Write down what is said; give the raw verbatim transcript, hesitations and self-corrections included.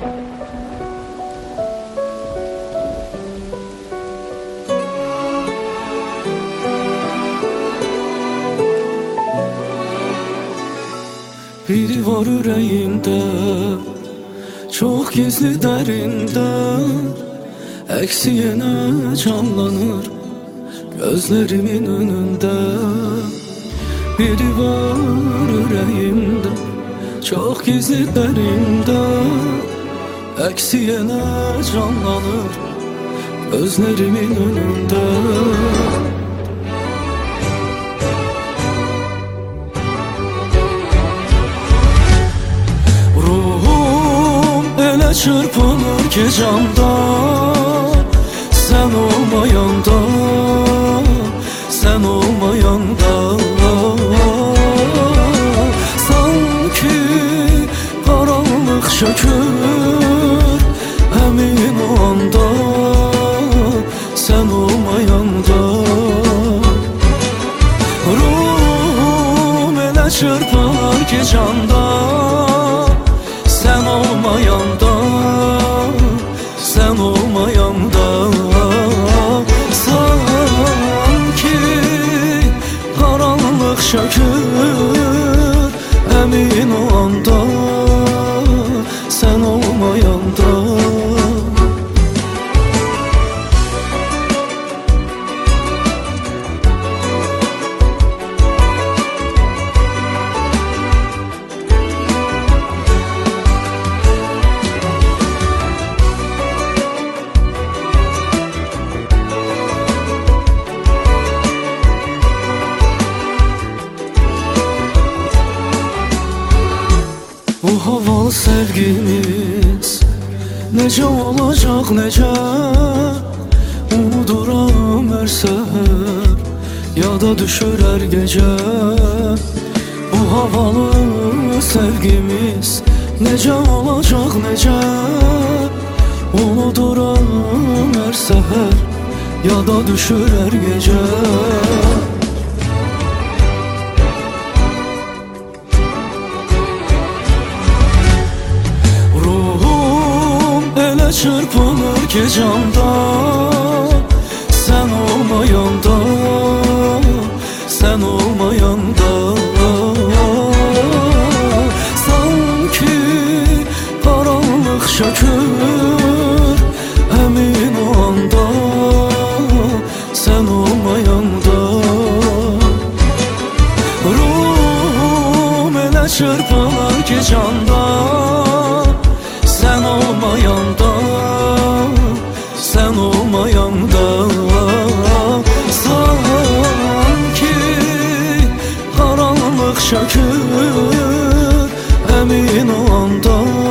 Biri var yüreğimde, çok gizli derinde, eksiyene canlanır gözlerimin önünde. Biri var yüreğimde, çok gizli derinde, eksiyene canlanır gözlerimin önünde. Çırpınır ki camda, sen olmayanda, sen olmayanda. Sanki karanlık çökür emin o anda, sen olmayanda. Ruhum elə çırpınır ki camda, sen olmayanda, sen olmayanda. Sanki karanlık çökür emin o anda, sen olmayanda. Bu havalı sevgimiz nece olacak nece, unuduram her seher ya da düşür her gece. Bu havalı sevgimiz nece olacak nece, unuduram her seher ya da düşür her gece. Çırpınır ki camda, sen olmayanda, sen olmayanda. Sanki karanlık çökür emin o anda, sen olmayanda. Ruhum elə çırpınır ki camda, sen olmayanda, sen olmayanda. Sanki karanlık çökür emin o anda,